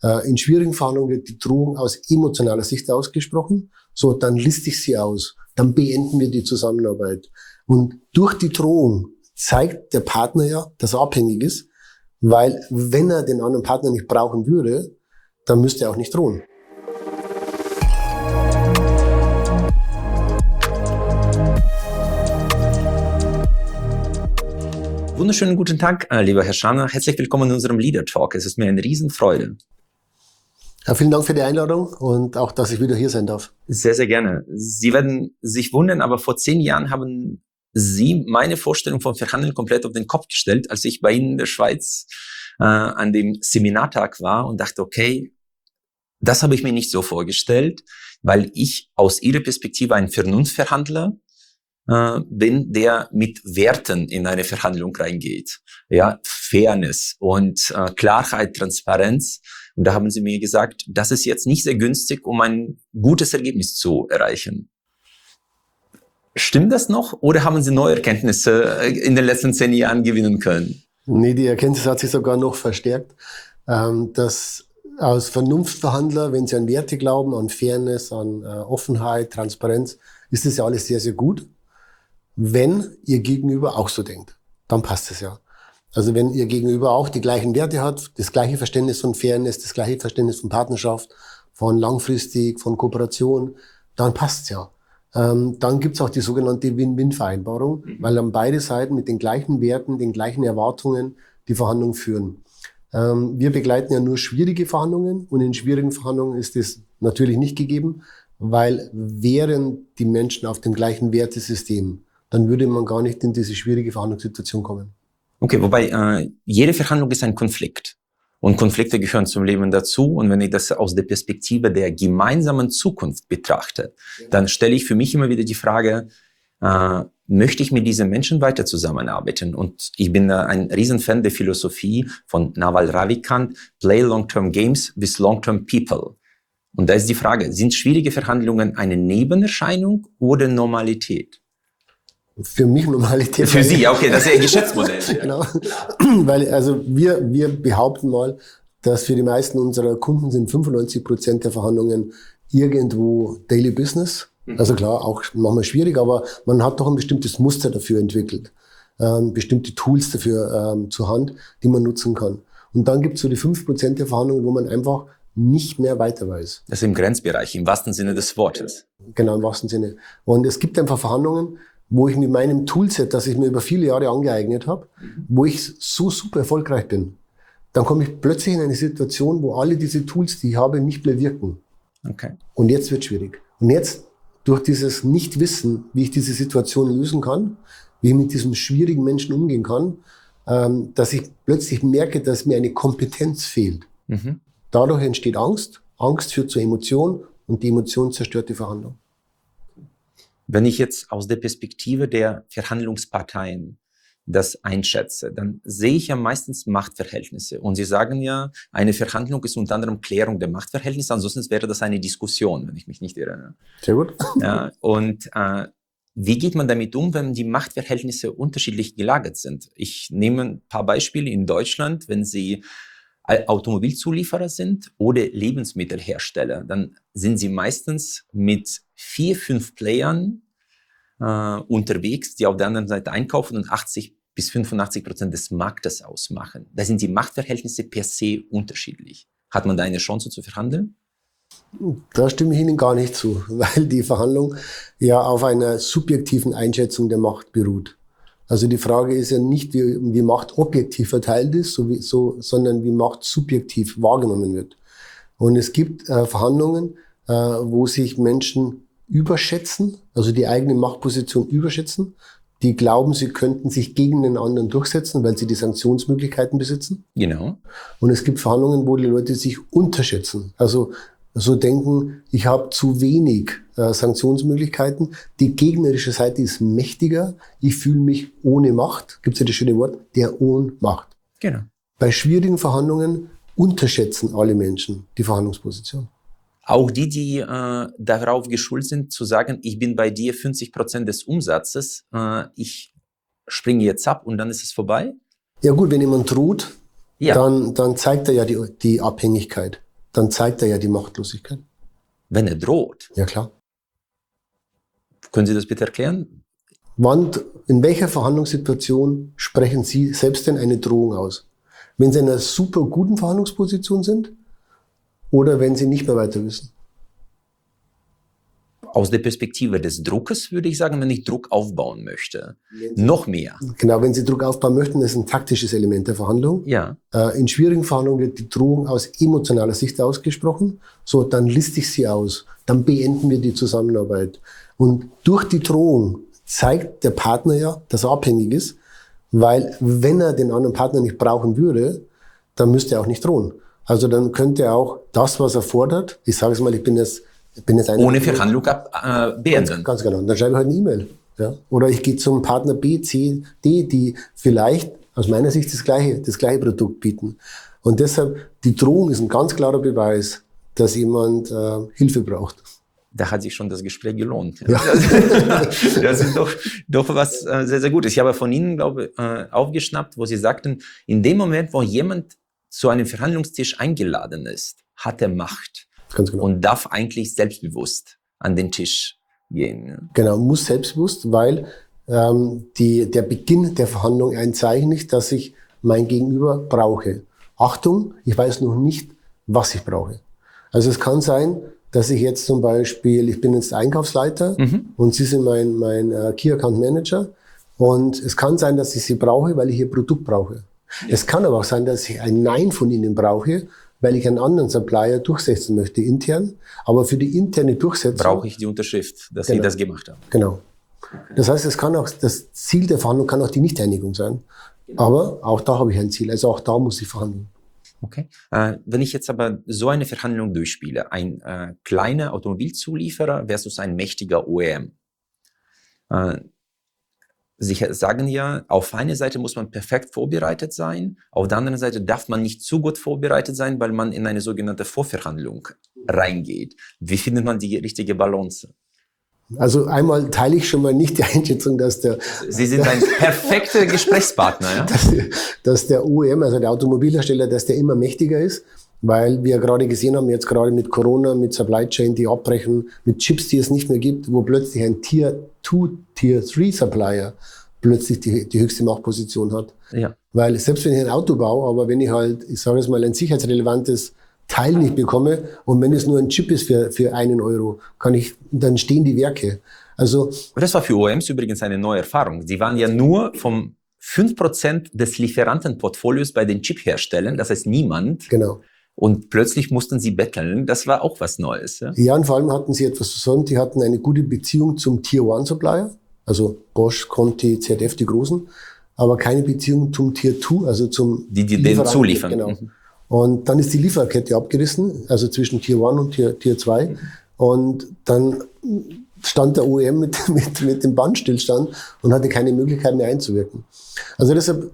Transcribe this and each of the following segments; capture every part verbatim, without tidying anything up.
Äh, in schwierigen Verhandlungen wird die Drohung aus emotionaler Sicht ausgesprochen. So, dann liste ich sie aus. Dann beenden wir die Zusammenarbeit. Und durch die Drohung zeigt der Partner ja, dass er abhängig ist, weil wenn er den anderen Partner nicht brauchen würde, dann müsste er auch nicht drohen. Wunderschönen guten Tag, lieber Herr Scharner. Herzlich willkommen in unserem Leader Talk. Es ist mir eine Riesenfreude. Ja, vielen Dank für die Einladung und auch, dass ich wieder hier sein darf. Sehr, sehr gerne. Sie werden sich wundern, aber vor zehn Jahren haben Sie meine Vorstellung von Verhandeln komplett auf den Kopf gestellt, als ich bei Ihnen in der Schweiz äh, an dem Seminartag war und dachte, okay, das habe ich mir nicht so vorgestellt, weil ich aus Ihrer Perspektive ein Vernunftverhandler äh, bin, der mit Werten in eine Verhandlung reingeht. Ja, Fairness und äh, Klarheit, Transparenz. Und da haben Sie mir gesagt, das ist jetzt nicht sehr günstig, um ein gutes Ergebnis zu erreichen. Stimmt das noch oder haben Sie neue Erkenntnisse in den letzten zehn Jahren gewinnen können? Nee, die Erkenntnis hat sich sogar noch verstärkt, ähm, dass aus Vernunftverhandler, wenn sie an Werte glauben, an Fairness, an äh, Offenheit, Transparenz, ist das ja alles sehr, sehr gut. Wenn Ihr Gegenüber auch so denkt, dann passt es ja. Also wenn Ihr Gegenüber auch die gleichen Werte hat, das gleiche Verständnis von Fairness, das gleiche Verständnis von Partnerschaft, von langfristig, von Kooperation, dann passt's ja. Ähm, dann gibt's auch die sogenannte Win-Win-Vereinbarung, mhm. weil dann beide Seiten mit den gleichen Werten, den gleichen Erwartungen die Verhandlung führen. Ähm, wir begleiten ja nur schwierige Verhandlungen und in schwierigen Verhandlungen ist das natürlich nicht gegeben, weil wären die Menschen auf dem gleichen Wertesystem, dann würde man gar nicht in diese schwierige Verhandlungssituation kommen. Okay, wobei äh, jede Verhandlung ist ein Konflikt. Und Konflikte gehören zum Leben dazu. Und wenn ich das aus der Perspektive der gemeinsamen Zukunft betrachte, ja. dann stelle ich für mich immer wieder die Frage, äh, möchte ich mit diesen Menschen weiter zusammenarbeiten? Und ich bin äh, ein Riesenfan der Philosophie von Naval Ravikant, Play Long-Term Games with Long-Term People. Und da ist die Frage, sind schwierige Verhandlungen eine Nebenerscheinung oder Normalität? Für mich Normalität. Für Sie, okay, das ist Ihr Geschäftsmodell. Genau, weil also wir wir behaupten mal, dass für die meisten unserer Kunden sind fünfundneunzig Prozent der Verhandlungen irgendwo Daily Business. Also klar, auch manchmal schwierig, aber man hat doch ein bestimmtes Muster dafür entwickelt, ähm, bestimmte Tools dafür ähm, zur Hand, die man nutzen kann. Und dann gibt es so die fünf Prozent der Verhandlungen, wo man einfach nicht mehr weiter weiß. Das ist im Grenzbereich, im wahrsten Sinne des Wortes. Genau, im wahrsten Sinne. Und es gibt einfach Verhandlungen, wo ich mit meinem Toolset, das ich mir über viele Jahre angeeignet habe, wo ich so super erfolgreich bin, dann komme ich plötzlich in eine Situation, wo alle diese Tools, die ich habe, nicht mehr wirken. Okay. Und jetzt wird es schwierig. Und jetzt, durch dieses Nichtwissen, wie ich diese Situation lösen kann, wie ich mit diesem schwierigen Menschen umgehen kann, ähm, dass ich plötzlich merke, dass mir eine Kompetenz fehlt. Mhm. Dadurch entsteht Angst. Angst führt zur Emotion und die Emotion zerstört die Verhandlung. Wenn ich jetzt aus der Perspektive der Verhandlungsparteien das einschätze, dann sehe ich ja meistens Machtverhältnisse. Und Sie sagen ja, eine Verhandlung ist unter anderem Klärung der Machtverhältnisse, ansonsten wäre das eine Diskussion, wenn ich mich nicht irre. Sehr gut. Ja, und äh, wie geht man damit um, wenn die Machtverhältnisse unterschiedlich gelagert sind? Ich nehme ein paar Beispiele in Deutschland, wenn Sie Automobilzulieferer sind oder Lebensmittelhersteller, dann sind sie meistens mit vier, fünf Playern äh, unterwegs, die auf der anderen Seite einkaufen und achtzig bis fünfundachtzig Prozent des Marktes ausmachen. Da sind die Machtverhältnisse per se unterschiedlich. Hat man da eine Chance zu verhandeln? Da stimme ich Ihnen gar nicht zu, weil die Verhandlung ja auf einer subjektiven Einschätzung der Macht beruht. Also die Frage ist ja nicht, wie, wie Macht objektiv verteilt ist, so wie, so, sondern wie Macht subjektiv wahrgenommen wird. Und es gibt äh, Verhandlungen, äh, wo sich Menschen überschätzen, also die eigene Machtposition überschätzen, die glauben, sie könnten sich gegen den anderen durchsetzen, weil sie die Sanktionsmöglichkeiten besitzen. Genau. Und es gibt Verhandlungen, wo die Leute sich unterschätzen. Also so denken, ich habe zu wenig äh, Sanktionsmöglichkeiten, die gegnerische Seite ist mächtiger, ich fühle mich ohne Macht, gibt es ja das schöne Wort, der Ohnmacht. Genau. Bei schwierigen Verhandlungen unterschätzen alle Menschen die Verhandlungsposition. Auch die, die äh, darauf geschult sind, zu sagen, ich bin bei dir fünfzig Prozent des Umsatzes, äh, ich springe jetzt ab und dann ist es vorbei? Ja gut, wenn jemand droht, ja. dann, dann zeigt er ja die, die Abhängigkeit. dann zeigt er ja die Machtlosigkeit. Wenn er droht? Ja, klar. Können Sie das bitte erklären? Wann, in welcher Verhandlungssituation sprechen Sie selbst denn eine Drohung aus? Wenn Sie in einer super guten Verhandlungsposition sind oder wenn Sie nicht mehr weiter wissen? Aus der Perspektive des Druckes würde ich sagen, wenn ich Druck aufbauen möchte. Noch mehr. Genau, wenn Sie Druck aufbauen möchten, das ist ein taktisches Element der Verhandlung. Ja. Äh, in schwierigen Verhandlungen wird die Drohung aus emotionaler Sicht ausgesprochen. So, dann liste ich sie aus. Dann beenden wir die Zusammenarbeit. Und durch die Drohung zeigt der Partner ja, dass er abhängig ist, weil wenn er den anderen Partner nicht brauchen würde, dann müsste er auch nicht drohen. Also dann könnte er auch das, was er fordert, ich sage es mal, ich bin jetzt Ich bin jetzt ohne Verhandlung ab, äh, beenden. Ganz, ganz genau. Dann schreibe ich halt eine E-Mail. Ja? Oder ich gehe zum Partner B, C, D, die vielleicht aus meiner Sicht das gleiche, das gleiche Produkt bieten. Und deshalb, die Drohung ist ein ganz klarer Beweis, dass jemand äh, Hilfe braucht. Da hat sich schon das Gespräch gelohnt. Ja. Das ist doch, doch was äh, sehr, sehr Gutes. Ich habe von Ihnen, glaube ich, äh, aufgeschnappt, wo Sie sagten, in dem Moment, wo jemand zu einem Verhandlungstisch eingeladen ist, hat er Macht. Ganz genau. Und darf eigentlich selbstbewusst an den Tisch gehen. Ja. Genau, muss selbstbewusst, weil ähm, die, der Beginn der Verhandlung ein Zeichen ist, dass ich mein Gegenüber brauche. Achtung, ich weiß noch nicht, was ich brauche. Also es kann sein, dass ich jetzt zum Beispiel, ich bin jetzt Einkaufsleiter mhm. und Sie sind mein, mein äh, Key Account Manager und es kann sein, dass ich Sie brauche, weil ich Ihr Produkt brauche. Ja. Es kann aber auch sein, dass ich ein Nein von Ihnen brauche, weil ich einen anderen Supplier durchsetzen möchte intern. Aber für die interne Durchsetzung brauche ich die Unterschrift, dass genau. Sie das gemacht haben. Genau. Das heißt, es kann auch, das Ziel der Verhandlung kann auch die Nichteinigung sein. Genau. Aber auch da habe ich ein Ziel. Also auch da muss ich verhandeln. Okay. Äh, wenn ich jetzt aber so eine Verhandlung durchspiele, ein äh, kleiner Automobilzulieferer versus ein mächtiger O E M. Äh, Sie sagen ja, auf einer Seite muss man perfekt vorbereitet sein, auf der anderen Seite darf man nicht zu gut vorbereitet sein, weil man in eine sogenannte Vorverhandlung reingeht. Wie findet man die richtige Balance? Also einmal teile ich schon mal nicht die Einschätzung, dass der... Sie sind ein perfekter Gesprächspartner, ja? Dass, dass der O E M, also der Automobilhersteller, dass der immer mächtiger ist, weil wir gerade gesehen haben, jetzt gerade mit Corona, mit Supply Chain, die abbrechen, mit Chips, die es nicht mehr gibt, wo plötzlich ein Tier zwei, Tier drei Supplier plötzlich die, die höchste Machtposition hat. Ja. Weil selbst wenn ich ein Auto baue, aber wenn ich halt, ich sage es mal, ein sicherheitsrelevantes Teil nicht bekomme und wenn es nur ein Chip ist für, für einen Euro, kann ich, dann stehen die Werke. Also. Und das war für O E Ms übrigens eine neue Erfahrung. Sie waren ja nur vom fünf Prozent des Lieferantenportfolios bei den Chipherstellern, das heißt niemand. Genau. Und plötzlich mussten sie betteln. Das war auch was Neues. Ja, ja und vor allem hatten sie etwas versäumt. Die hatten eine gute Beziehung zum Tier eins Supplier, also Bosch, Conti, Z F, die Großen, aber keine Beziehung zum Tier zwei, also zum die, die den zuliefern. Genau. Mhm. Und dann ist die Lieferkette abgerissen, also zwischen Tier eins und Tier, Tier zwei. Mhm. Und dann stand der O E M mit, mit, mit dem Bandstillstand und hatte keine Möglichkeit mehr einzuwirken. Also deshalb,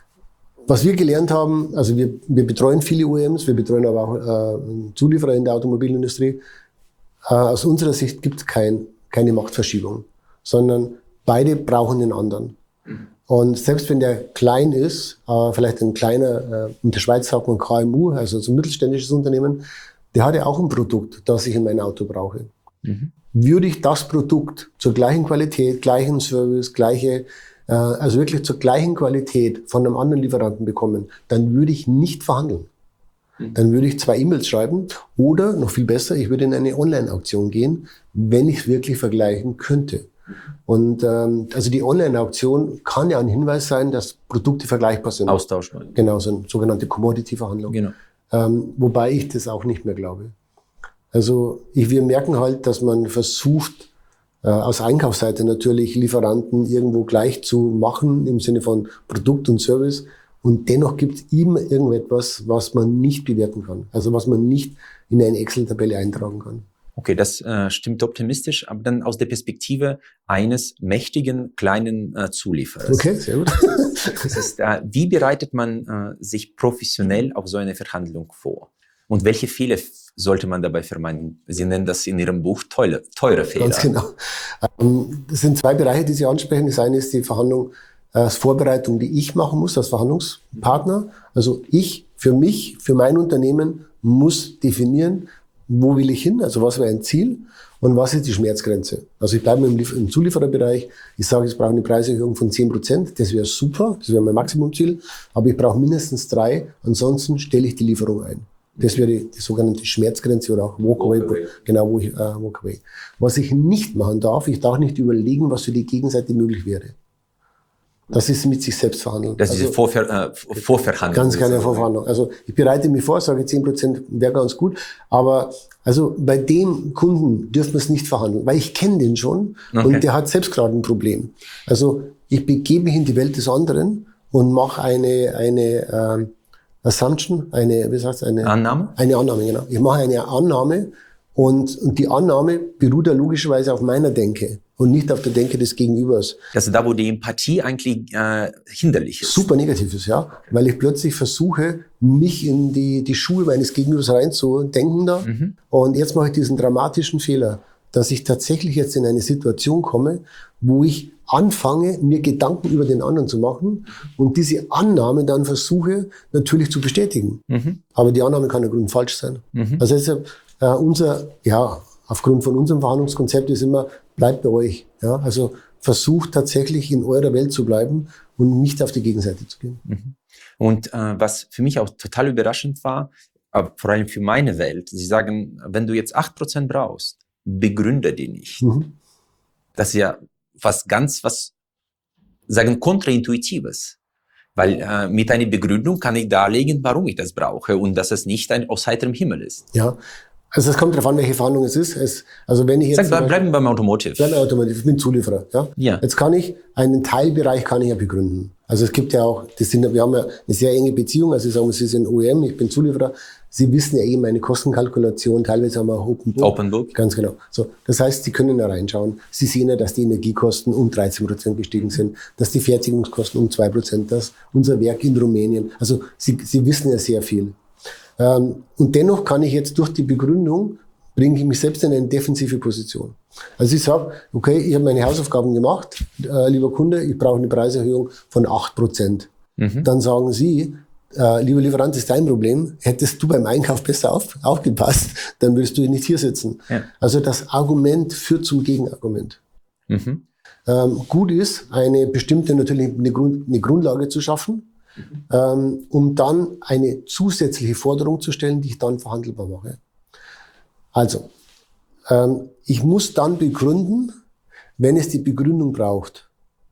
was wir gelernt haben, also wir, wir betreuen viele O E Ms, wir betreuen aber auch äh, Zulieferer in der Automobilindustrie. Äh, aus unserer Sicht gibt es kein, keine Machtverschiebung, sondern beide brauchen den anderen. Mhm. Und selbst wenn der klein ist, äh, vielleicht ein kleiner, äh, in der Schweiz sagt man K M U, also so ein mittelständisches Unternehmen, der hat ja auch ein Produkt, das ich in mein Auto brauche. Mhm. Würde ich das Produkt zur gleichen Qualität, gleichen Service, gleiche also wirklich zur gleichen Qualität von einem anderen Lieferanten bekommen, dann würde ich nicht verhandeln. Dann würde ich zwei E-Mails schreiben oder, noch viel besser, ich würde in eine Online-Auktion gehen, wenn ich es wirklich vergleichen könnte. Und ähm, also die Online-Auktion kann ja ein Hinweis sein, dass Produkte vergleichbar sind. Austauschbar. Genau, so eine sogenannte Commodity-Verhandlung. Genau. Ähm, wobei ich das auch nicht mehr glaube. Also ich, wir merken halt, dass man versucht, aus Einkaufsseite natürlich Lieferanten irgendwo gleich zu machen im Sinne von Produkt und Service. Und dennoch gibt es immer irgendetwas, was man nicht bewerten kann. Also was man nicht in eine Excel-Tabelle eintragen kann. Okay, das äh, stimmt optimistisch, aber dann aus der Perspektive eines mächtigen kleinen äh, Zulieferers. Okay, sehr gut. Das ist, äh, wie bereitet man äh, sich professionell auf so eine Verhandlung vor? Und welche Fehler sollte man dabei vermeiden? Sie nennen das in Ihrem Buch teure, teure Fehler. Ganz genau. Das sind zwei Bereiche, die Sie ansprechen. Das eine ist die Verhandlung, als Vorbereitung, die ich machen muss als Verhandlungspartner. Also ich, für mich, für mein Unternehmen muss definieren, wo will ich hin, also was wäre ein Ziel und was ist die Schmerzgrenze. Also ich bleibe im, im Zuliefererbereich, ich sage, ich brauche eine Preiserhöhung von zehn Prozent, das wäre super, das wäre mein Maximumziel, aber ich brauche mindestens drei, ansonsten stelle ich die Lieferung ein. Das wäre die, die sogenannte Schmerzgrenze oder auch Walkaway, Walk genau, wo ich, äh, Walkaway. Was ich nicht machen darf, ich darf nicht überlegen, was für die Gegenseite möglich wäre. Das ist mit sich selbst verhandeln. Das ist also, Vorver äh, Vorverhandlung. Ganz keine Vorverhandlung. Also ich bereite mich vor, sage zehn Prozent wäre ganz gut, aber also bei dem Kunden dürfen wir es nicht verhandeln, weil ich kenne den schon okay. und der hat selbst gerade ein Problem. Also ich begebe mich in die Welt des anderen und mache eine eine ähm, Assumption, eine wie sagst du, eine Annahme? Eine Annahme, genau. Ich mache eine Annahme und und die Annahme beruht ja logischerweise auf meiner Denke. Und nicht auf der Denke des Gegenübers. Also da, wo die Empathie eigentlich äh, hinderlich ist. Super negativ ist, ja. Weil ich plötzlich versuche, mich in die, die Schuhe meines Gegenübers reinzudenken da. Mhm. Und jetzt mache ich diesen dramatischen Fehler, dass ich tatsächlich jetzt in eine Situation komme, wo ich anfange, mir Gedanken über den anderen zu machen und diese Annahme dann versuche, natürlich zu bestätigen. Mhm. Aber die Annahme kann ja grundfalsch sein. Mhm. Also deshalb, äh, unser, ja, aufgrund von unserem Verhandlungskonzept ist immer, bleibt bei euch. Ja, also versucht tatsächlich in eurer Welt zu bleiben und nicht auf die Gegenseite zu gehen. Und äh, was für mich auch total überraschend war, aber vor allem für meine Welt, sie sagen, wenn du jetzt acht Prozent brauchst, begründe die nicht. Mhm. Das ist ja was ganz, was sagen, kontraintuitives. Weil äh, mit einer Begründung kann ich darlegen, warum ich das brauche und dass es nicht ein aus heiterem Himmel ist. Ja. Also es kommt darauf an, welche Verhandlung es ist. Es, also wenn ich jetzt Sag, bleiben wir beim Automotive. Bleiben wir Automotive, ich bin Zulieferer. Ja? Ja. Jetzt kann ich einen Teilbereich kann ich ja begründen. Also es gibt ja auch, das sind, wir haben ja eine sehr enge Beziehung. Also ich sage, Sie sind O E M, ich bin Zulieferer. Sie wissen ja eben meine Kostenkalkulation. Teilweise haben wir auch Open Book. Open Book. Ganz genau. So, das heißt, Sie können da reinschauen. Sie sehen ja, dass die Energiekosten um dreizehn Prozent gestiegen sind, dass die Fertigungskosten um zwei Prozent, dass unser Werk in Rumänien. Also Sie, Sie wissen ja sehr viel. Ähm, und dennoch kann ich jetzt durch die Begründung bringe ich mich selbst in eine defensive Position. Also ich sage, okay, ich habe meine Hausaufgaben gemacht, äh, lieber Kunde, ich brauche eine Preiserhöhung von acht Prozent. Mhm. Dann sagen Sie, äh, lieber Lieferant, das ist dein Problem, hättest du beim Einkauf besser auf, aufgepasst, dann würdest du nicht hier sitzen. Ja. Also das Argument führt zum Gegenargument. Mhm. Ähm, gut ist, eine bestimmte, natürlich eine, Grund, eine Grundlage zu schaffen, mhm. ähm, um dann eine zusätzliche Forderung zu stellen, die ich dann verhandelbar mache. Also, ähm, ich muss dann begründen, wenn es die Begründung braucht.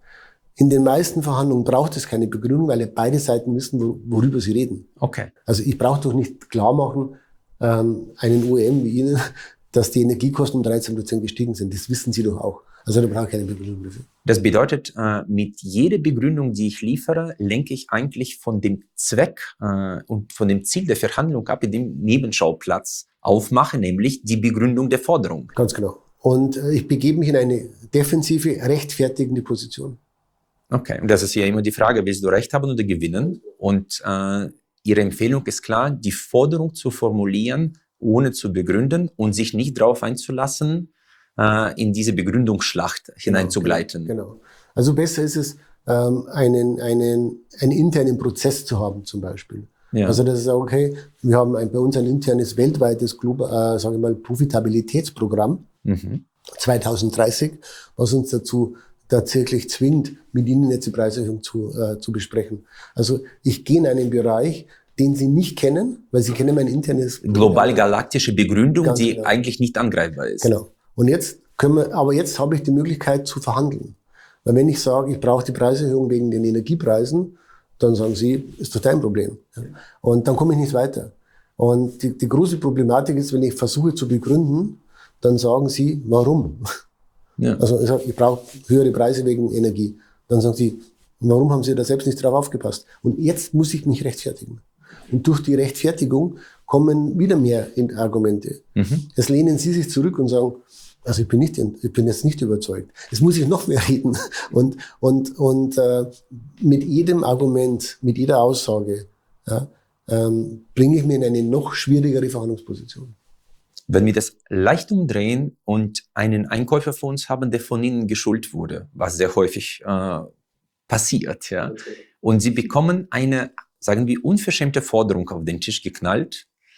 In den meisten Verhandlungen braucht es keine Begründung, weil ja beide Seiten wissen, wo, worüber sie reden. Okay. Also ich brauche doch nicht klar machen, ähm, einen O E M wie Ihnen, dass die Energiekosten um dreizehn Prozent gestiegen sind. Das wissen Sie doch auch. Also da brauche ich keine Begründung dafür. Das bedeutet, äh, mit jeder Begründung, die ich liefere, lenke ich eigentlich von dem Zweck äh, und von dem Ziel der Verhandlung ab, in dem Nebenschauplatz aufmache, nämlich die Begründung der Forderung. Ganz genau. Und äh, ich begebe mich in eine defensive, rechtfertigende Position. Okay, und das ist ja immer die Frage, willst du Recht haben oder gewinnen? Und äh, Ihre Empfehlung ist klar, die Forderung zu formulieren, ohne zu begründen und sich nicht darauf einzulassen, äh, in diese Begründungsschlacht hineinzugleiten. Genau, genau. Also besser ist es, ähm, einen, einen, einen internen Prozess zu haben zum Beispiel. Ja. Also das ist auch okay, wir haben ein, bei uns ein internes weltweites äh, sage ich mal, Profitabilitätsprogramm mhm. zwanzig dreißig, was uns dazu tatsächlich zwingt, mit Ihnen jetzt die Preiserhöhung zu, äh, zu besprechen. Also ich gehe in einen Bereich, den Sie nicht kennen, weil Sie kennen mein internes global-galaktische Begründung, Ganz die genau. eigentlich nicht angreifbar ist. Genau. Und jetzt können wir, aber jetzt habe ich die Möglichkeit zu verhandeln. Weil wenn ich sage, ich brauche die Preiserhöhung wegen den Energiepreisen, dann sagen Sie, ist doch dein Problem. Und dann komme ich nicht weiter. Und die, die große Problematik ist, wenn ich versuche zu begründen, dann sagen Sie, warum? Ja. Also ich sage, ich brauche höhere Preise wegen Energie. Dann sagen Sie, warum haben Sie da selbst nicht drauf aufgepasst? Und jetzt muss ich mich rechtfertigen. Und durch die Rechtfertigung kommen wieder mehr Argumente. Mhm. Jetzt lehnen Sie sich zurück und sagen, also ich bin nicht, ich bin jetzt nicht überzeugt. Jetzt muss ich noch mehr reden. Und, und, und äh, mit jedem Argument, mit jeder Aussage ja, ähm, bringe ich mir in eine noch schwierigere Verhandlungsposition. Wenn wir das leicht umdrehen und einen Einkäufer vor uns haben, der von Ihnen geschult wurde, was sehr häufig äh, passiert, ja, und Sie bekommen eine, sagen wir, unverschämte Forderung auf den Tisch geknallt,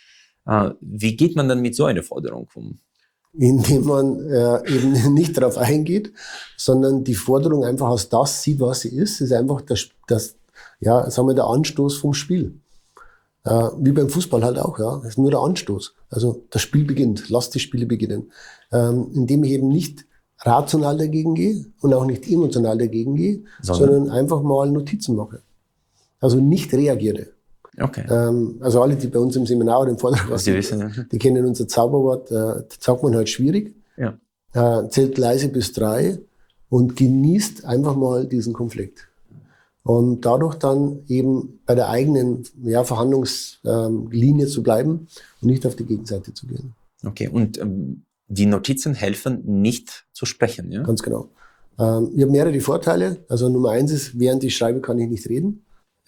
Äh, wie geht man dann mit so einer Forderung um? Indem man äh, eben nicht darauf eingeht, sondern die Forderung einfach als das sieht, was sie ist. Das ist einfach das, das ja, sagen wir, der Anstoß vom Spiel. Äh, wie beim Fußball halt auch, ja. Das ist nur der Anstoß. Also das Spiel beginnt, lasst die Spiele beginnen. Ähm, indem ich eben nicht rational dagegen gehe und auch nicht emotional dagegen gehe, sondern, sondern einfach mal Notizen mache. Also nicht reagiere. Okay. Ähm, also alle, die bei uns im Seminar oder im Vortrag sind, wissen, ja. die kennen unser Zauberwort, äh, das sagt man halt schwierig. Ja. Äh, zählt leise bis drei und genießt einfach mal diesen Konflikt. Und dadurch dann eben bei der eigenen ja, Verhandlungslinie ähm, zu bleiben und nicht auf die Gegenseite zu gehen. Okay, und ähm, die Notizen helfen nicht zu sprechen, ja? Ganz genau. Ähm, ich habe mehrere Vorteile. Also Nummer eins ist, während ich schreibe, kann ich nicht reden.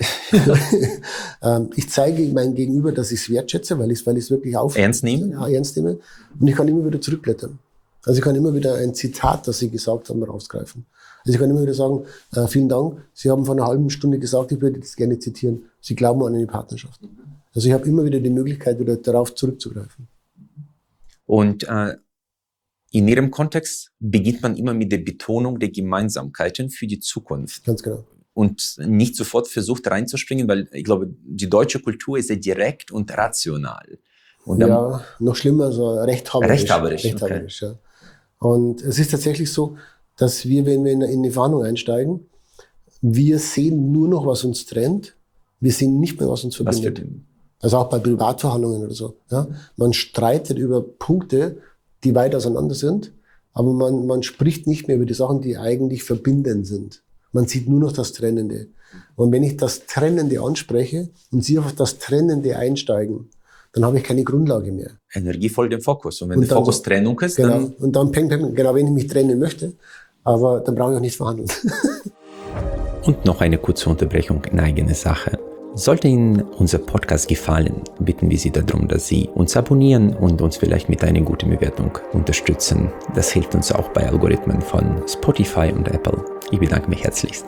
ähm, ich zeige meinem Gegenüber, dass ich es wertschätze, weil ich es weil ich's wirklich auf ernst nehme? Ja, ernst nehme. Und ich kann immer wieder zurückblättern. Also ich kann immer wieder ein Zitat, das Sie gesagt haben, rausgreifen. Also ich kann immer wieder sagen, äh, vielen Dank, Sie haben vor einer halben Stunde gesagt, ich würde das gerne zitieren. Sie glauben an eine Partnerschaft. Also ich habe immer wieder die Möglichkeit, wieder darauf zurückzugreifen. Und äh, in Ihrem Kontext beginnt man immer mit der Betonung der Gemeinsamkeiten für die Zukunft. Ganz genau. Und nicht sofort versucht reinzuspringen, weil ich glaube, die deutsche Kultur ist sehr direkt und rational. Und ja, noch schlimmer, so rechthaberisch. Rechthaberisch, rechthaberisch okay. Ja. Und es ist tatsächlich so, dass wir, wenn wir in eine Verhandlung einsteigen, wir sehen nur noch, was uns trennt. Wir sehen nicht mehr, was uns verbindet. Was also auch bei Privatverhandlungen oder so. Ja. Man streitet über Punkte, die weit auseinander sind, aber man, man spricht nicht mehr über die Sachen, die eigentlich verbindend sind. Man sieht nur noch das Trennende. Und wenn ich das Trennende anspreche und Sie auf das Trennende einsteigen, dann habe ich keine Grundlage mehr. Energie folgt dem Fokus. Und wenn und der Fokus so, Trennung ist, genau, dann... Und dann fängt, genau, wenn ich mich trennen möchte, aber dann brauche ich auch nicht verhandeln. Und noch eine kurze Unterbrechung in eigene Sache. Sollte Ihnen unser Podcast gefallen, bitten wir Sie darum, dass Sie uns abonnieren und uns vielleicht mit einer guten Bewertung unterstützen. Das hilft uns auch bei Algorithmen von Spotify und Apple. Ich bedanke mich herzlichst.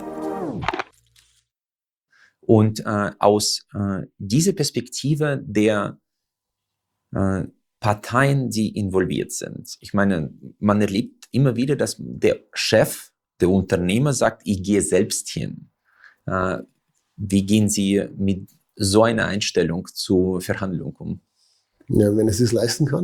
Und äh, aus äh, dieser Perspektive der äh, Parteien, die involviert sind, ich meine, man erlebt immer wieder, dass der Chef, der Unternehmer sagt, ich gehe selbst hin. Äh, Wie gehen Sie mit so einer Einstellung zur Verhandlung um? Ja, wenn es es leisten kann.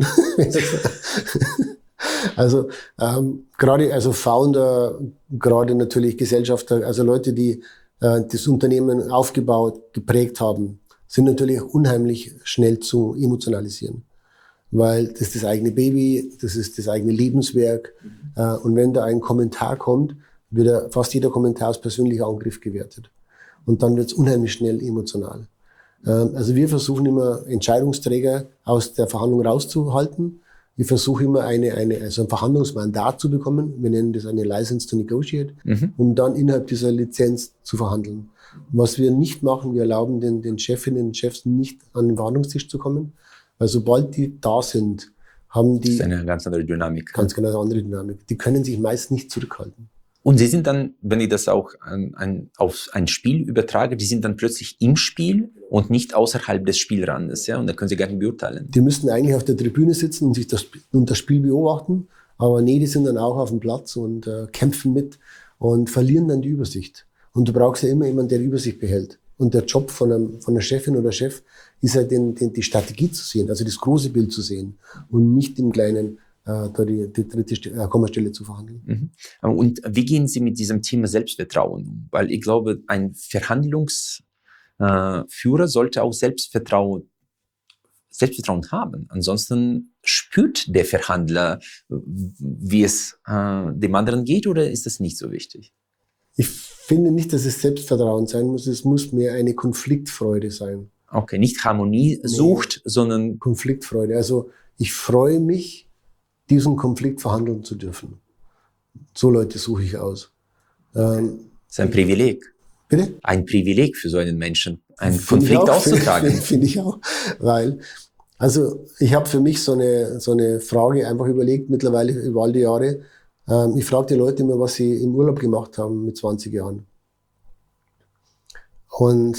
also ähm, gerade also Founder, gerade natürlich Gesellschafter, also Leute, die äh, das Unternehmen aufgebaut, geprägt haben, sind natürlich unheimlich schnell zu emotionalisieren. Weil das ist das eigene Baby, das ist das eigene Lebenswerk. Mhm. Äh, und wenn da ein Kommentar kommt, wird er, fast jeder Kommentar als persönlicher Angriff gewertet. Und dann wird es unheimlich schnell emotional. Also wir versuchen immer, Entscheidungsträger aus der Verhandlung rauszuhalten. Ich versuche immer, eine, eine, also ein Verhandlungsmandat zu bekommen. Wir nennen das eine License to Negotiate, mhm. um dann innerhalb dieser Lizenz zu verhandeln. Was wir nicht machen, wir erlauben den, den Chefinnen und Chefs nicht an den Verhandlungstisch zu kommen. Weil sobald die da sind, haben die... Das ist eine ganz andere Dynamik. Ganz genau eine andere Dynamik. Die können sich meist nicht zurückhalten. Und Sie sind dann, wenn ich das auch an, an, auf ein Spiel übertrage, die sind dann plötzlich im Spiel und nicht außerhalb des Spielrandes, ja? Und da können Sie gar nicht beurteilen. Die müssten eigentlich auf der Tribüne sitzen und sich das, und das Spiel beobachten, aber nee, die sind dann auch auf dem Platz und äh, kämpfen mit und verlieren dann die Übersicht. Und du brauchst ja immer jemanden, der die Übersicht behält. Und der Job von, einem, von einer Chefin oder Chef ist ja den, den, die Strategie zu sehen, also das große Bild zu sehen und nicht im Kleinen da die, die dritte äh, Kommastelle zu verhandeln. Mhm. Und wie gehen Sie mit diesem Thema Selbstvertrauen um? Weil ich glaube, ein Verhandlungsführer äh, sollte auch Selbstvertrauen, Selbstvertrauen haben. Ansonsten spürt der Verhandler, wie es äh, dem anderen geht, oder ist das nicht so wichtig? Ich finde nicht, dass es Selbstvertrauen sein muss. Es muss mehr eine Konfliktfreude sein. Okay, nicht Harmonie nee, sucht, sondern... Konfliktfreude. Also ich freue mich, diesen Konflikt verhandeln zu dürfen. So Leute suche ich aus. Ähm, das ist ein Privileg. Bitte? Ein Privileg für so einen Menschen, einen Konflikt auszutragen. Finde find ich auch. Weil, also ich habe für mich so eine, so eine Frage einfach überlegt, mittlerweile über all die Jahre. Ähm, ich frage die Leute immer, was sie im Urlaub gemacht haben mit zwanzig Jahren. Und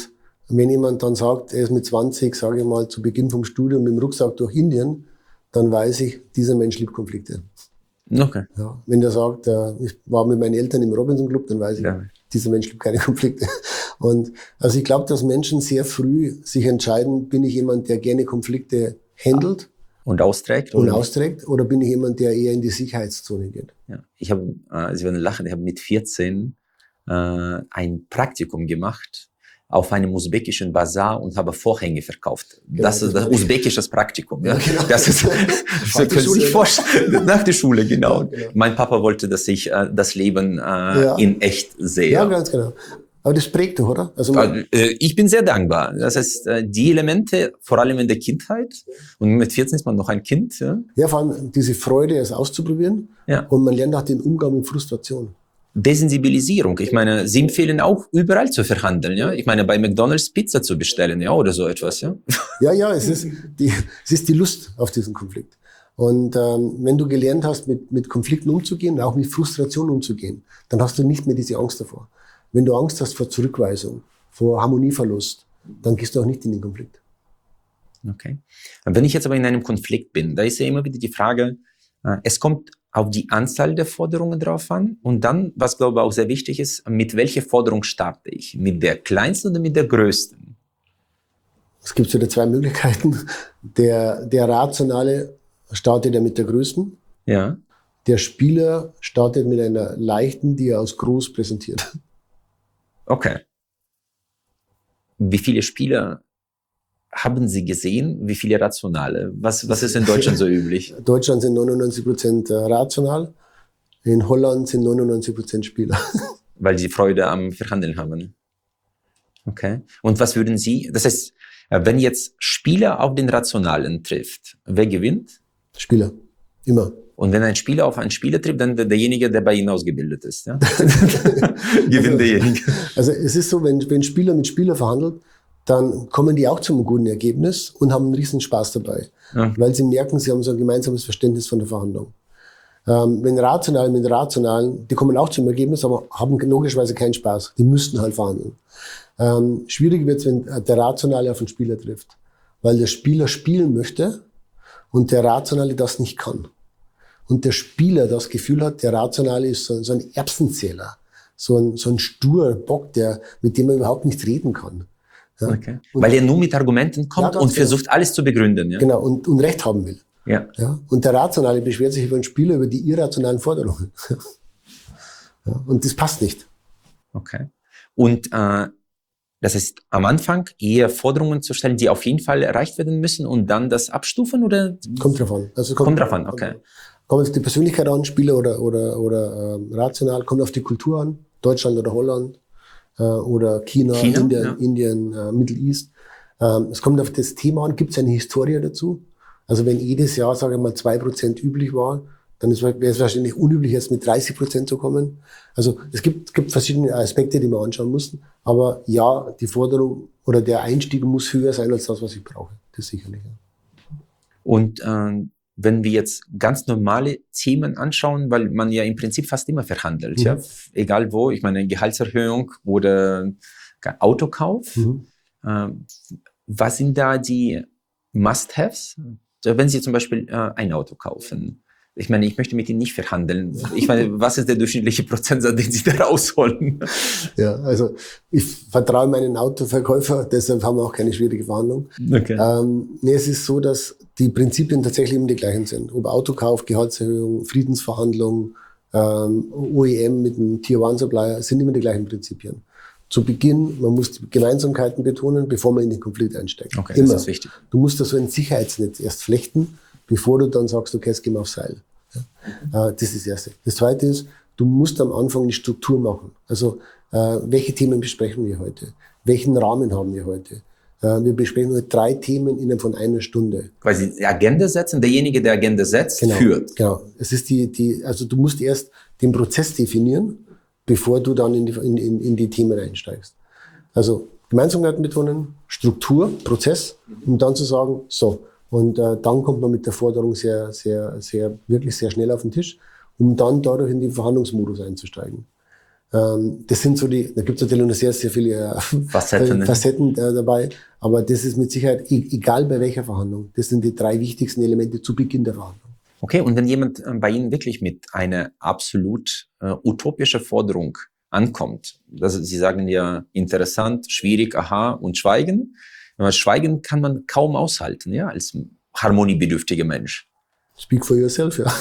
Wenn jemand dann sagt, er ist mit zwanzig, sage ich mal, zu Beginn vom Studium mit dem Rucksack durch Indien, dann weiß ich, dieser Mensch liebt Konflikte. Okay. Ja, wenn der sagt, äh, ich war mit meinen Eltern im Robinson Club, dann weiß ich, ja. dieser Mensch liebt keine Konflikte. Und also ich glaube, dass Menschen sehr früh sich entscheiden, bin ich jemand, der gerne Konflikte handelt und austrägt und austrägt, oder bin ich jemand, der eher in die Sicherheitszone geht? Ja, ich habe, äh, Sie werden lachen, ich habe mit vierzehn äh, ein Praktikum gemacht auf einem usbekischen Bazar und habe Vorhänge verkauft. Genau, das ist das usbekisches Praktikum. Ja? Ja, genau. Das ist, das können Sie sich vorstellen. Nach der Schule, genau. Ja, genau. Mein Papa wollte, dass ich äh, das Leben äh, ja. in echt sehe. Ja, ganz genau. Aber das prägt doch, oder? Also äh, ich bin sehr dankbar. Das heißt, äh, die Elemente, vor allem in der Kindheit, und mit vierzehn ist man noch ein Kind. Ja, ja, vor allem diese Freude, es auszuprobieren. Ja. Und man lernt auch den Umgang mit Frustration. Desensibilisierung. Ich meine, Sie empfehlen auch, überall zu verhandeln, ja? Ich meine, bei McDonald's Pizza zu bestellen, ja, oder so etwas, ja? Ja, ja, es ist die, es ist die Lust auf diesen Konflikt. Und ähm, wenn du gelernt hast, mit, mit Konflikten umzugehen, auch mit Frustration umzugehen, dann hast du nicht mehr diese Angst davor. Wenn du Angst hast vor Zurückweisung, vor Harmonieverlust, dann gehst du auch nicht in den Konflikt. Okay. Wenn ich jetzt aber in einem Konflikt bin, da ist ja immer wieder die Frage, äh, es kommt auf die Anzahl der Forderungen drauf an. Und dann, was glaube ich auch sehr wichtig ist, mit welcher Forderung starte ich? Mit der kleinsten oder mit der größten? Es gibt so zwei Möglichkeiten. Der, der Rationale startet ja mit der größten. Ja. Der Spieler startet mit einer leichten, die er als groß präsentiert. Okay. Wie viele Spieler haben Sie gesehen? Wie viele Rationale? Was, was ist in Deutschland so üblich? In Deutschland sind neunundneunzig Prozent rational. In Holland sind neunundneunzig Prozent Spieler. Weil sie Freude am Verhandeln haben. Okay. Und was würden Sie, das heißt, wenn jetzt Spieler auf den Rationalen trifft, wer gewinnt? Spieler. Immer. Und wenn ein Spieler auf einen Spieler trifft, dann derjenige, der bei Ihnen ausgebildet ist. Ja? Gewinnt also, derjenige. Also es ist so, wenn, wenn Spieler mit Spieler verhandelt, dann kommen die auch zu einem guten Ergebnis und haben einen riesen Spaß dabei. Ja. Weil sie merken, sie haben so ein gemeinsames Verständnis von der Verhandlung. Ähm, wenn Rationale mit Rationalen, die kommen auch zum Ergebnis, aber haben logischerweise keinen Spaß. Die müssten halt verhandeln. Ähm, schwierig wird es, wenn der Rationale auf den Spieler trifft. Weil der Spieler spielen möchte und der Rationale das nicht kann. Und der Spieler das Gefühl hat, der Rationale ist so, so ein Erbsenzähler. So ein, so ein sturer Bock, der, mit dem man überhaupt nicht reden kann. Ja. Okay. Weil er nur mit Argumenten kommt ja, und versucht, genau. alles zu begründen. Ja? Genau, und, und Recht haben will. Ja. Ja. Und der Rationale beschwert sich über den Spieler über die irrationalen Forderungen. Ja. Und das passt nicht. Okay. Und äh, das heißt, am Anfang eher Forderungen zu stellen, die auf jeden Fall erreicht werden müssen und dann das abstufen, oder? Kommt drauf an. Also kommt, kommt drauf an, okay. Kommt auf die Persönlichkeit an, Spieler oder, oder, oder ähm, rational, kommt auf die Kultur an, Deutschland oder Holland. Oder China, China Indien, ja. Indien äh, Middle East. Ähm, es kommt auf das Thema an, gibt es eine Historie dazu? Also wenn jedes Jahr, sage ich mal, zwei Prozent üblich war, dann wäre es wahrscheinlich unüblich, jetzt mit dreißig Prozent zu kommen. Also es gibt, gibt verschiedene Aspekte, die wir anschauen müssen. Aber ja, die Forderung oder der Einstieg muss höher sein als das, was ich brauche. Das sicherlich. Ja. Und ähm wenn wir jetzt ganz normale Themen anschauen, weil man ja im Prinzip fast immer verhandelt, mhm. ja, egal wo, ich meine Gehaltserhöhung oder Autokauf, mhm. äh, was sind da die Must-Haves? Wenn Sie zum Beispiel äh, ein Auto kaufen, ich meine, ich möchte mit Ihnen nicht verhandeln. Ich meine, was ist der durchschnittliche Prozentsatz, den Sie da rausholen? Ja, also ich vertraue meinen Autoverkäufer, deshalb haben wir auch keine schwierige Verhandlung. Okay. Ähm, nee, es ist so, dass die Prinzipien tatsächlich immer die gleichen sind. Ob Autokauf, Gehaltserhöhung, Friedensverhandlungen, ähm, O E M mit einem Tier-One-Supplier, sind immer die gleichen Prinzipien. Zu Beginn, man muss die Gemeinsamkeiten betonen, bevor man in den Konflikt einsteigt. Okay, immer. Das ist wichtig. Du musst da so ein Sicherheitsnetz erst flechten, bevor du dann sagst, okay, jetzt gehen wir aufs Seil. Ja. Äh, das ist das Erste. Das Zweite ist, du musst am Anfang eine Struktur machen. Also, äh, welche Themen besprechen wir heute? Welchen Rahmen haben wir heute? Äh, wir besprechen heute drei Themen innerhalb von einer Stunde. Quasi die Agenda setzen, derjenige, der Agenda setzt, genau, führt. Genau. Es ist die, die, also du musst erst den Prozess definieren, bevor du dann in die, in, in, in die Themen einsteigst. Also, Gemeinsamkeiten betonen, Struktur, Prozess, um dann zu sagen, so, und äh, dann kommt man mit der Forderung sehr, sehr, sehr, wirklich sehr schnell auf den Tisch, um dann dadurch in den Verhandlungsmodus einzusteigen. Ähm, das sind so die, da gibt es natürlich noch sehr, sehr viele äh, Facetten, Facetten äh, dabei. Aber das ist mit Sicherheit, e- egal bei welcher Verhandlung, das sind die drei wichtigsten Elemente zu Beginn der Verhandlung. Okay, und wenn jemand äh, bei Ihnen wirklich mit einer absolut äh, utopischen Forderung ankommt, das, Sie sagen ja interessant, schwierig, aha und schweigen. Aber schweigen kann man kaum aushalten, ja, als harmoniebedürftiger Mensch. Speak for yourself, ja.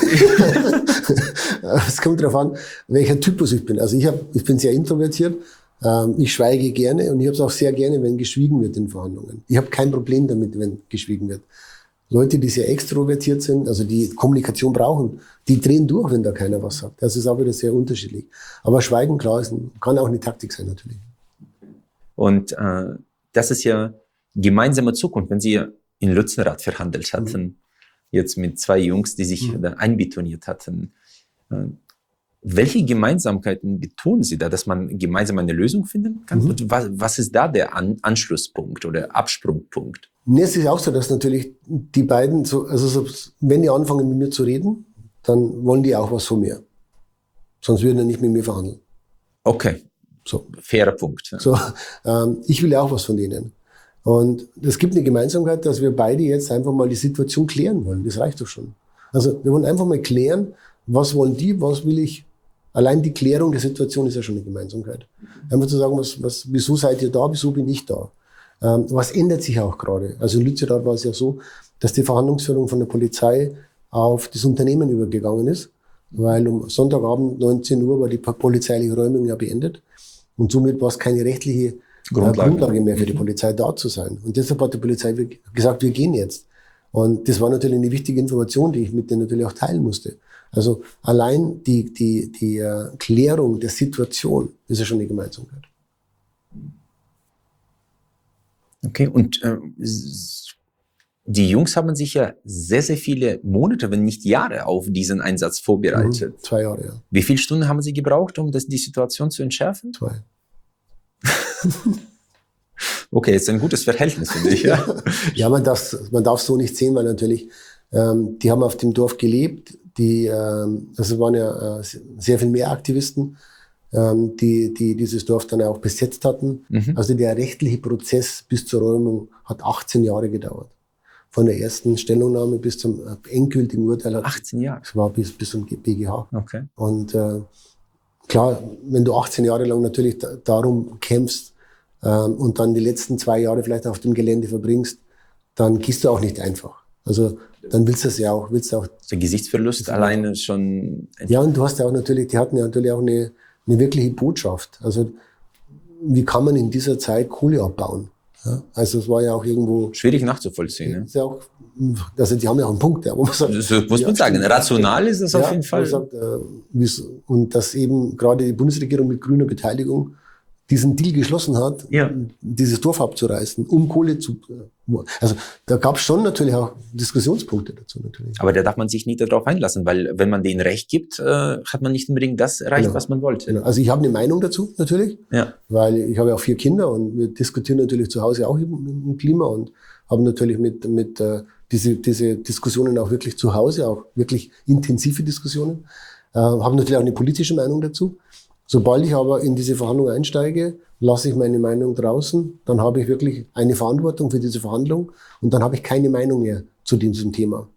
Es kommt darauf an, welcher Typus ich bin. Also ich, hab, ich bin sehr introvertiert, ähm, ich schweige gerne und ich habe es auch sehr gerne, wenn geschwiegen wird in Verhandlungen. Ich habe kein Problem damit, wenn geschwiegen wird. Leute, die sehr extrovertiert sind, also die Kommunikation brauchen, die drehen durch, wenn da keiner was sagt. Das ist auch wieder sehr unterschiedlich. Aber Schweigen, klar, ist ein, kann auch eine Taktik sein natürlich. Und äh, das ist ja gemeinsame Zukunft, wenn Sie in Lützerath verhandelt hatten, mhm. jetzt mit zwei Jungs, die sich mhm. da einbetoniert hatten. Äh, welche Gemeinsamkeiten betonen Sie da, dass man gemeinsam eine Lösung finden kann? Mhm. Und was, was ist da der An- Anschlusspunkt oder Absprungpunkt? Nee, es ist auch so, dass natürlich die beiden, so, also so, wenn die anfangen mit mir zu reden, dann wollen die auch was von mir. Sonst würden die nicht mit mir verhandeln. Okay, so fairer Punkt. Ja. So, ähm, ich will ja auch was von denen. Und es gibt eine Gemeinsamkeit, dass wir beide jetzt einfach mal die Situation klären wollen. Das reicht doch schon. Also wir wollen einfach mal klären, was wollen die, was will ich. Allein die Klärung der Situation ist ja schon eine Gemeinsamkeit. Einfach zu sagen, was, was, wieso seid ihr da, wieso bin ich da? Ähm, was ändert sich auch gerade? Also in Lützerath war es ja so, dass die Verhandlungsführung von der Polizei auf das Unternehmen übergegangen ist, weil um Sonntagabend neunzehn Uhr war die polizeiliche Räumung ja beendet und somit war es keine rechtliche Grundlage, Grundlage mehr für die Polizei da zu sein. Und deshalb hat die Polizei gesagt, wir gehen jetzt. Und das war natürlich eine wichtige Information, die ich mit denen natürlich auch teilen musste. Also allein die, die, die uh, Klärung der Situation ist ja schon eine Gemeinsamkeit. Okay, und äh, die Jungs haben sich ja sehr, sehr viele Monate, wenn nicht Jahre auf diesen Einsatz vorbereitet. Mhm, zwei Jahre, ja. Wie viele Stunden haben Sie gebraucht, um das, die Situation zu entschärfen? Zwei. Okay, jetzt ein gutes Verhältnis, finde ich. Ja, ja man darf man darf so nicht sehen, weil natürlich, ähm, die haben auf dem Dorf gelebt, die, ähm, also waren ja äh, sehr viel mehr Aktivisten, ähm, die, die dieses Dorf dann auch besetzt hatten. Mhm. Also der rechtliche Prozess bis zur Räumung hat achtzehn Jahre gedauert. Von der ersten Stellungnahme bis zum endgültigen Urteil. Hat, achtzehn Jahre? Das war bis, bis zum B G H. Okay. Und äh, klar, wenn du achtzehn Jahre lang natürlich da, darum kämpfst ähm, und dann die letzten zwei Jahre vielleicht auf dem Gelände verbringst, dann gehst du auch nicht einfach. Also dann willst du es ja auch. Willst du auch der Gesichtsverlust alleine schon. Ja, und du hast ja auch natürlich, die hatten ja natürlich auch eine, eine wirkliche Botschaft. Also wie kann man in dieser Zeit Kohle abbauen? Ja, also es war ja auch irgendwo... Schwierig nachzuvollziehen. Ne? Ist ja auch, also die haben ja auch einen Punkt, ja, wo man sagt... So muss man sagen, rational ist das ja, auf jeden Fall. Sagt, äh, und dass eben gerade die Bundesregierung mit grüner Beteiligung diesen Deal geschlossen hat, ja. dieses Dorf abzureißen, um Kohle zu... Also da gab es schon natürlich auch Diskussionspunkte dazu. Natürlich. Aber da darf man sich nicht darauf einlassen, weil wenn man denen Recht gibt, äh, hat man nicht unbedingt das erreicht, genau. was man wollte. Genau. Also ich habe eine Meinung dazu natürlich, ja. weil ich habe ja auch vier Kinder und wir diskutieren natürlich zu Hause auch im Klima und haben natürlich mit, mit äh, diese, diese Diskussionen auch wirklich zu Hause, auch wirklich intensive Diskussionen, äh, haben natürlich auch eine politische Meinung dazu. Sobald ich aber in diese Verhandlung einsteige, lasse ich meine Meinung draußen, dann habe ich wirklich eine Verantwortung für diese Verhandlung und dann habe ich keine Meinung mehr zu diesem Thema.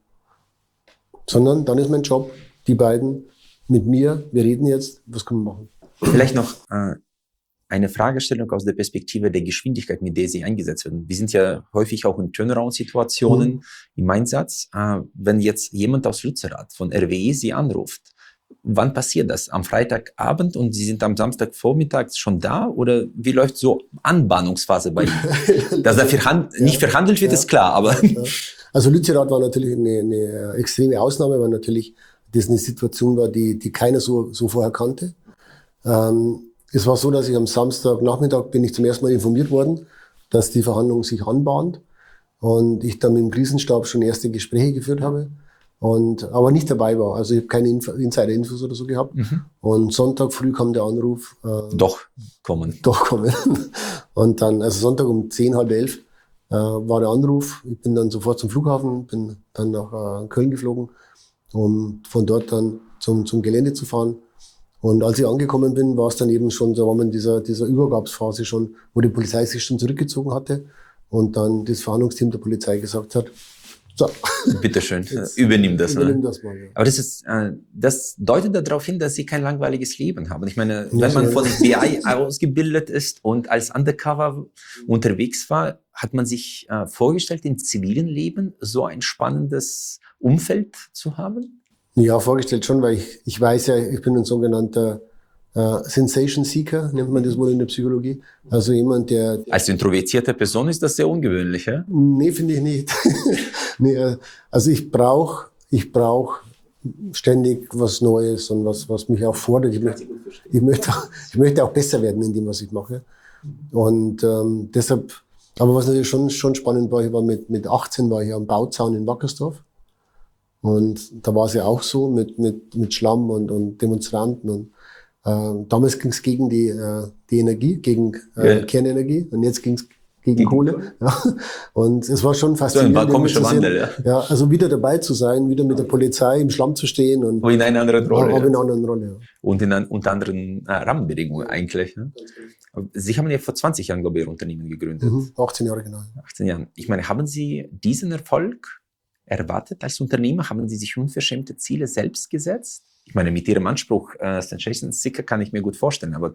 Sondern dann ist mein Job, die beiden mit mir, wir reden jetzt, was können wir machen? Vielleicht noch äh, eine Fragestellung aus der Perspektive der Geschwindigkeit, mit der Sie eingesetzt werden. Wir sind ja häufig auch in Turnaround-Situationen mhm. im Einsatz. Äh, wenn jetzt jemand aus Lützerath von R W E Sie anruft, wann passiert das? Am Freitagabend und Sie sind am Samstagvormittag schon da? Oder wie läuft so Anbahnungsphase bei Ihnen? Dass da verhand- ja, nicht verhandelt wird, ja, ist klar, aber... Ja, ja. Also Lützerath war natürlich eine, eine extreme Ausnahme, weil natürlich das eine Situation war, die, die keiner so, so vorher kannte. Ähm, es war so, dass ich am Samstagnachmittag bin ich zum ersten Mal informiert worden, dass die Verhandlung sich anbahnt und ich dann mit dem Krisenstab schon erste Gespräche geführt habe. Und, aber nicht dabei war. Also ich habe keine Info, Insider-Infos oder so gehabt. Mhm. Und Sonntag früh kam der Anruf. Äh, doch kommen. Doch kommen. Und dann, also Sonntag um zehn, halb elf äh, war der Anruf. Ich bin dann sofort zum Flughafen, bin dann nach äh, Köln geflogen, um von dort dann zum, zum Gelände zu fahren. Und als ich angekommen bin, war es dann eben schon, da waren wir in dieser, dieser Übergabsphase schon, wo die Polizei sich schon zurückgezogen hatte und dann das Verhandlungsteam der Polizei gesagt hat, so. Bitteschön, übernimm das. Übernimm Ne? das mal, ja. Aber das ist, äh, das deutet darauf hin, dass Sie kein langweiliges Leben haben. Ich meine, Ja, wenn man ja. von B I ausgebildet ist und als Undercover unterwegs war, hat man sich äh, vorgestellt, im zivilen Leben so ein spannendes Umfeld zu haben? Ja, vorgestellt schon, weil ich, ich weiß ja, ich bin ein sogenannter äh, Sensation Seeker, nennt man das wohl in der Psychologie. Also jemand, der... Als introvertierte Person ist das sehr ungewöhnlich, ja? Nee, finde ich nicht. nee, äh, also ich brauche ich brauch ständig was Neues und was, was mich auch fordert. Ich möchte, ich, möchte auch, ich möchte auch besser werden in dem, was ich mache. Und ähm, deshalb, aber was natürlich schon, schon spannend war, ich war mit, mit achtzehn war ich am Bauzaun in Wackersdorf. Und da war es ja auch so mit, mit, mit Schlamm und, und Demonstranten. Und äh, damals ging es gegen die, äh, die Energie, gegen äh, Ja. Kernenergie. Und jetzt ging es gegen, Gegen Kohle. Kohle. Ja. Und es war schon So ein faszinierend. komischer zu sehen. Wandel, ja. Ja, also wieder dabei zu sein, wieder mit der Polizei im Schlamm zu stehen. Und Aber in einer anderen Rolle. aber in Ja. einer anderen Rolle. Ja. Und in, an- unter anderen äh, Rahmenbedingungen eigentlich. Ne? Sie haben ja vor zwanzig Jahren, glaube ich, Ihr Unternehmen gegründet. Mhm. achtzehn Jahre genau. achtzehn Jahren. Ich meine, haben Sie diesen Erfolg erwartet als Unternehmer? Haben Sie sich unverschämte Ziele selbst gesetzt? Ich meine, mit Ihrem Anspruch, äh, Sensation Seeker, kann ich mir gut vorstellen, aber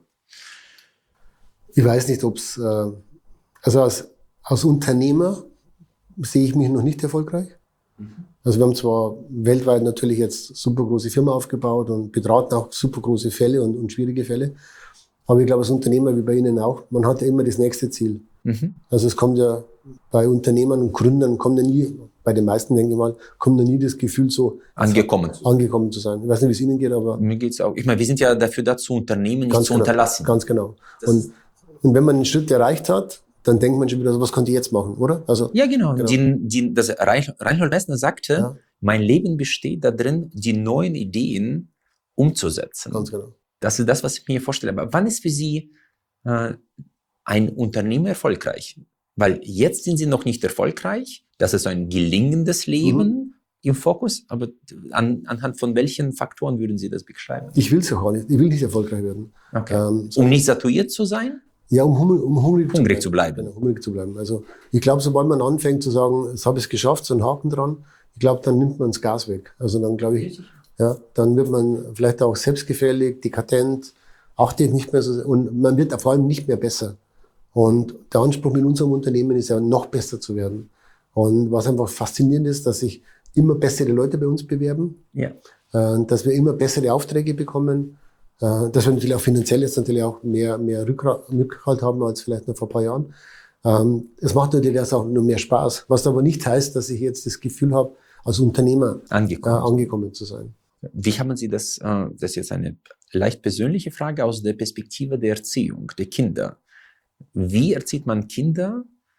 Ich weiß nicht, ob es, äh, also als, als Unternehmer sehe ich mich noch nicht erfolgreich. Also wir haben zwar weltweit natürlich jetzt super große Firma aufgebaut und beraten auch super große Fälle und, und schwierige Fälle. Aber ich glaube, als Unternehmer wie bei Ihnen auch, man hat ja immer das nächste Ziel. mhm. Also es kommt ja bei Unternehmern und Gründern, kommt ja nie, bei den meisten denke ich mal, kommt ja nie das Gefühl so angekommen. angekommen zu sein. Ich weiß nicht, wie es Ihnen geht, aber Mir geht's auch. Ich meine, wir sind ja dafür da, zu unternehmen, nicht ganz zu genau, unterlassen. ganz genau. Das Und, und wenn man einen Schritt erreicht hat, dann denkt man schon wieder, so, was konnte ich jetzt machen, oder? Also Ja, genau. Genau. Die, die, das Rein- Reinhold Messner sagte, Ja. mein Leben besteht darin, die neuen Ideen umzusetzen. ganz genau. Das ist das, was ich mir vorstelle. Aber wann ist für Sie äh, ein Unternehmen erfolgreich? Weil jetzt sind Sie noch nicht erfolgreich. Das ist ein gelingendes Leben Mhm. im Fokus. Aber an, anhand von welchen Faktoren würden Sie das beschreiben? Ich will es ja gar nicht. Ich will nicht erfolgreich werden. Okay. Ähm, Um nicht satuiert zu sein? Ja, um, hungrig, um hungrig, Hungrig zu bleiben. Genau, hungrig zu bleiben. Also ich glaube, sobald man anfängt zu sagen, jetzt habe ich es geschafft, so einen Haken dran, ich glaube, dann nimmt man das Gas weg. Also dann glaube ich, ja, dann wird man vielleicht auch selbstgefällig, dekadent, achtet nicht mehr so, und man wird vor allem nicht mehr besser. Und der Anspruch mit unserem Unternehmen ist ja, noch besser zu werden. Und was einfach faszinierend ist, dass sich immer bessere Leute bei uns bewerben, Ja. äh, dass wir immer bessere Aufträge bekommen, äh, dass wir natürlich auch finanziell jetzt natürlich auch mehr, mehr Rückgrat, Rückhalt haben als vielleicht noch vor ein paar Jahren. Ähm, es macht natürlich das auch nur mehr Spaß, was aber nicht heißt, dass ich jetzt das Gefühl habe, als Unternehmer äh, Angekommen. angekommen zu sein. Wie haben Sie das, äh, das ist jetzt eine leicht persönliche Frage aus der Perspektive der Erziehung, der Kinder. Wie erzieht man Kinder,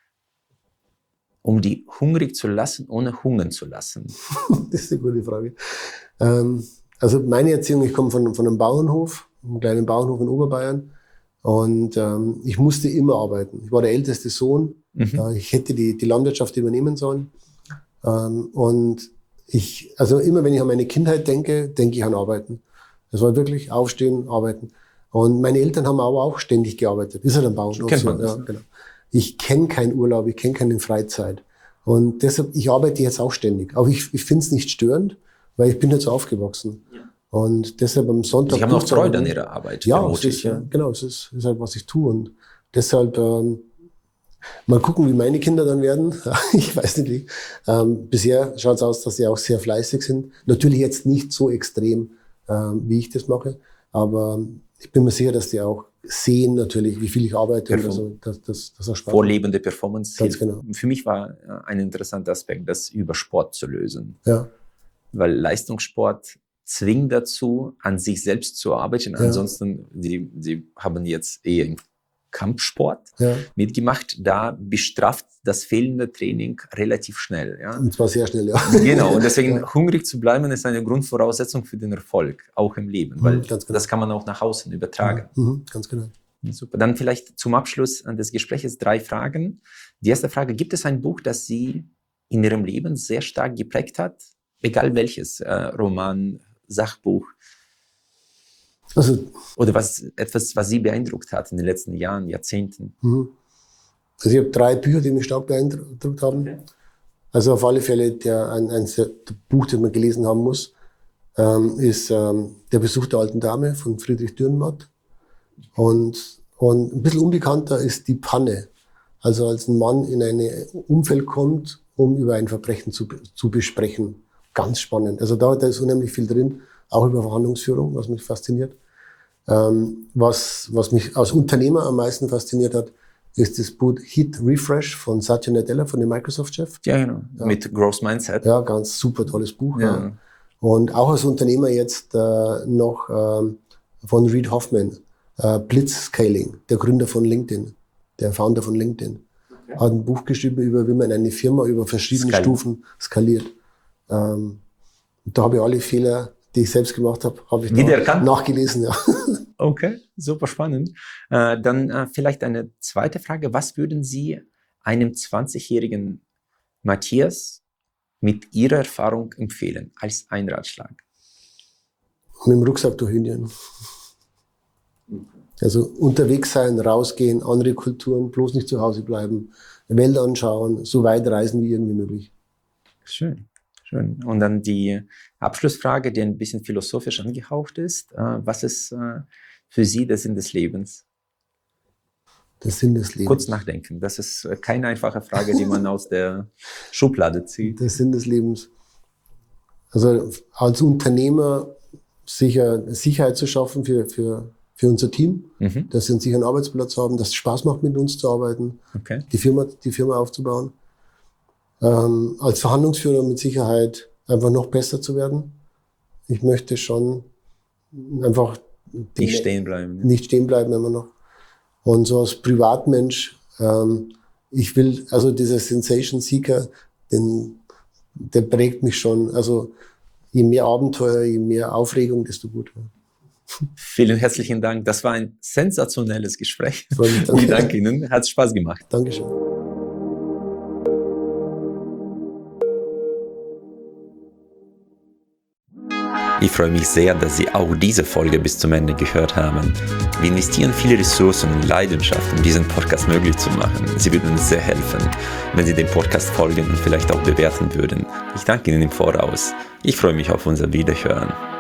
um die hungrig zu lassen, ohne hungern zu lassen? Das ist eine gute Frage. Ähm, also meine Erziehung, ich komme von, von einem Bauernhof, einem kleinen Bauernhof in Oberbayern. Und ähm, ich musste immer arbeiten. Ich war der älteste Sohn. Mhm. Äh, ich hätte die, die Landwirtschaft übernehmen sollen. Ähm, und ich, also immer wenn ich an meine Kindheit denke, denke ich an Arbeiten. Das war wirklich aufstehen, arbeiten. Und meine Eltern haben aber auch ständig gearbeitet. Ist halt ein Bauernhof. Kennt so, man das. ja, genau. Ich kenne keinen Urlaub, ich kenne keine Freizeit. Und deshalb, ich arbeite jetzt auch ständig. Aber ich, ich finde es nicht störend, weil ich bin jetzt so aufgewachsen. Ja. Und deshalb am Sonntag... Sie haben auch Freude an Ihrer Arbeit, Ja, es vermutlich. ist, ja, genau, es ist, ist halt, was ich tue. Und deshalb ähm, mal gucken, wie meine Kinder dann werden. Ich weiß nicht. Ähm, bisher schaut es aus, dass sie auch sehr fleißig sind. Natürlich jetzt nicht so extrem, ähm, wie ich das mache. Aber ich bin mir sicher, dass die auch sehen natürlich, wie viel ich arbeite. Und also, dass, dass, dass auch Spaß Vorlebende Performance. Ganz hilft. genau. Für mich war äh, ein interessanter Aspekt, das über Sport zu lösen. Ja, Weil Leistungssport zwingt dazu, an sich selbst zu arbeiten. Ja. Ansonsten, sie, sie haben jetzt eher im Kampfsport ja. mitgemacht. Da bestraft das fehlende Training relativ schnell. Ja? Und zwar sehr schnell, ja. Genau, und deswegen Ja. hungrig zu bleiben, ist eine Grundvoraussetzung für den Erfolg, auch im Leben, weil Mhm, ganz genau. das kann man auch nach außen übertragen. Mhm, ganz genau. Super. Dann vielleicht zum Abschluss des Gesprächs drei Fragen. Die erste Frage, gibt es ein Buch, das Sie in Ihrem Leben sehr stark geprägt hat? Egal welches, äh, Roman, Sachbuch. Also, Oder was etwas, was Sie beeindruckt hat in den letzten Jahren, Jahrzehnten? Mhm. Also ich habe drei Bücher, die mich stark beeindruckt haben. Okay. Also auf alle Fälle der, ein, ein Buch, das man gelesen haben muss, ähm, ist ähm, Der Besuch der alten Dame von Friedrich Dürrenmatt. Und, und ein bisschen unbekannter ist Die Panne. Also als ein Mann in ein Umfeld kommt, um über ein Verbrechen zu, zu besprechen. Ganz spannend. Also da, da ist unheimlich viel drin, auch über Verhandlungsführung, was mich fasziniert. Ähm, was, was mich als Unternehmer am meisten fasziniert hat, ist das Buch Hit Refresh von Satya Nadella, von dem Microsoft-Chef. Ja, genau. Ja. Mit Growth Mindset. Ja, ganz super tolles Buch. Ja. Ja. Und auch als Unternehmer jetzt äh, noch ähm, von Reid Hoffman, äh, Blitzscaling, der Gründer von LinkedIn, der Founder von LinkedIn. Okay. Hat ein Buch geschrieben über, wie man eine Firma über verschiedene Skalieren. Stufen skaliert. Ähm, da habe ich alle Fehler, die ich selbst gemacht habe, habe ich da nachgelesen. Ja. Okay, super spannend. Äh, dann äh, vielleicht eine zweite Frage. Was würden Sie einem zwanzigjährigen Matthias mit Ihrer Erfahrung empfehlen, als ein Ratschlag? Mit dem Rucksack durch Indien. Also unterwegs sein, rausgehen, andere Kulturen, bloß nicht zu Hause bleiben, Welt anschauen, so weit reisen wie irgendwie möglich. Schön. Schön. Und dann die Abschlussfrage, die ein bisschen philosophisch angehaucht ist. Äh, was ist äh, für Sie der Sinn des Lebens? Der Sinn des Lebens. Kurz nachdenken. Das ist keine einfache Frage, die man aus der Schublade zieht. Der Sinn des Lebens. Also als Unternehmer sicher Sicherheit zu schaffen für, für, für unser Team, mhm. dass sie einen sicheren Arbeitsplatz haben, dass es Spaß macht, mit uns zu arbeiten, okay. die Firma, die Firma aufzubauen. Ähm, als Verhandlungsführer mit Sicherheit einfach noch besser zu werden. Ich möchte schon einfach nicht stehen bleiben. Nicht stehen bleiben immer noch. Und so als Privatmensch, ähm, ich will, also dieser Sensation Seeker, den, der prägt mich schon. Also je mehr Abenteuer, je mehr Aufregung, desto gut. Vielen herzlichen Dank. Das war ein sensationelles Gespräch. Ich danke Ihnen. Hat Spaß gemacht. Dankeschön. Ich freue mich sehr, dass Sie auch diese Folge bis zum Ende gehört haben. Wir investieren viele Ressourcen und Leidenschaft, um diesen Podcast möglich zu machen. Sie würden uns sehr helfen, wenn Sie dem Podcast folgen und vielleicht auch bewerten würden. Ich danke Ihnen im Voraus. Ich freue mich auf unser Wiederhören.